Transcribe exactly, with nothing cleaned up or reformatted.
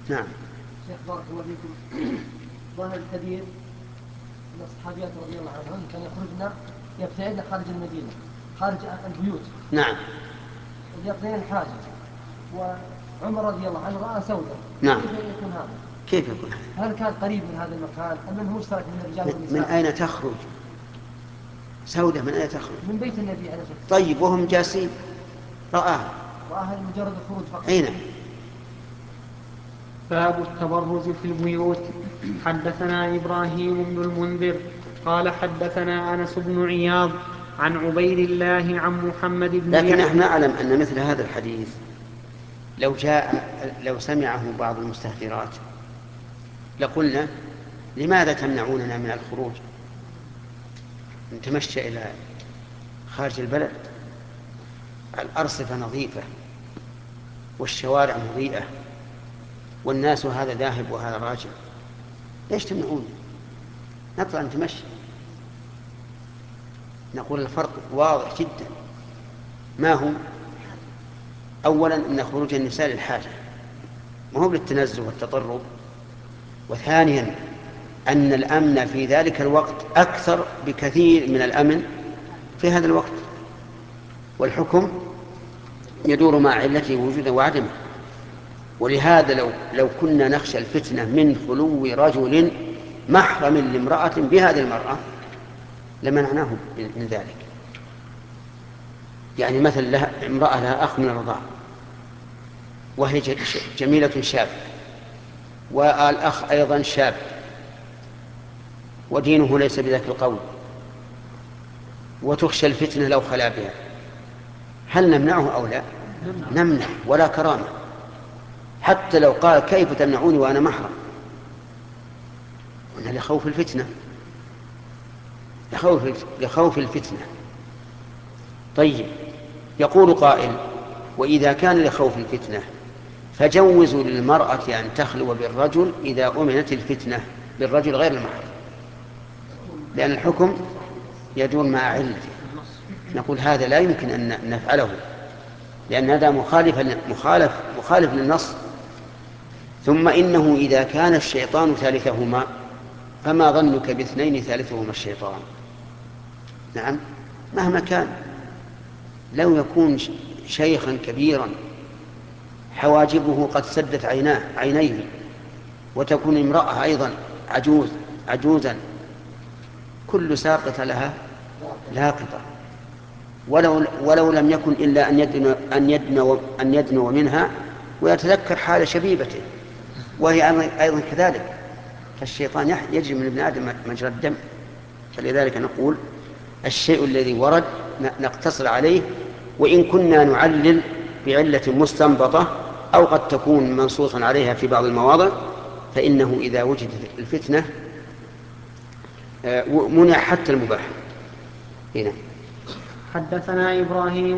نعم. شيخ بارك الله فيكم. ظاهر الحديث أن الصحابيات رضي الله عنهن كان يخرجن يبتعدن خارج المدينة خارج البيوت. نعم. يقضين الحاجة. وعمر رضي الله عنه رأى سودة. نعم. كيف يكون هذا؟ كيف يكون هذا؟ هل كان قريب من هذا المكان أم أنه مشترك من الرجال والنساء؟ من أين تخرج سودة؟ من أين تخرج؟ من بيت النبي عليه الصلاة والسلام. طيب وهم جالسين رآه؟ رآها لمجرد الخروج فقط. أين؟ باب التبرز في البيوت. حدثنا إبراهيم بن المنذر قال حدثنا أنس بن عياض عن عبيد الله عن محمد بن لكن يحيى. نحن نعلم أن مثل هذا الحديث لو جاء لو سمعه بعض المستهترات لقلنا لماذا تمنعوننا من الخروج نتمشى إلى خارج البلد؟ الأرصفة نظيفة والشوارع مضيئة والناس هذا ذاهب وهذا راجع، ليش تمنعون؟ نطلع نتمشى. نقول الفرق واضح جدا. ما هو؟ أولا أن خروج النساء للحاجة ما هو للتنزه والتطرب، وثانيا أن الأمن في ذلك الوقت أكثر بكثير من الأمن في هذا الوقت، والحكم يدور مع علته وجودا وعدمه. ولهذا لو, لو كنا نخشى الفتنة من خلو رجل محرم لامرأة بهذه المرأة لمنعناه من ذلك. يعني مثل لها امرأة لها أخ من الرضاعة وهي جميلة شاب والأخ أيضا شاب ودينه ليس بذاك القول وتخشى الفتنة لو خلا بها، هل نمنعه أو لا؟ نمنع ولا كرامة، حتى لو قال كيف تمنعوني وأنا محرم؟ قلنا لخوف الفتنة، لخوف لخوف الفتنة. طيب يقول قائل وإذا كان لخوف الفتنة فجوزوا للمرأة أن تخلو بالرجل إذا أمنت الفتنة بالرجل غير المحرم، لأن الحكم يدور مع علته. نقول هذا لا يمكن أن نفعله لأن هذا مخالف مخالف مخالف للنص. ثم إنه إذا كان الشيطان ثالثهما فما ظنك باثنين ثالثهما الشيطان؟ نعم مهما كان، لو يكون شيخا كبيرا حواجبه قد سدت عيناه عينيه وتكون امرأة أيضا عجوز عجوزا كل ساقطة لها لاقطة، ولو, ولو لم يكن إلا أن يدنو, أن, يدنو أن يدنو منها ويتذكر حال شبيبته وهي أيضا كذلك، فالشيطان يجري من ابن آدم مجرى الدم. فلذلك نقول الشيء الذي ورد نقتصر عليه، وإن كنا نعلل بعلة مستنبطة أو قد تكون منصوصا عليها في بعض المواضع فإنه إذا وجدت الفتنة منع حتى المباح هنا. حدثنا إبراهيم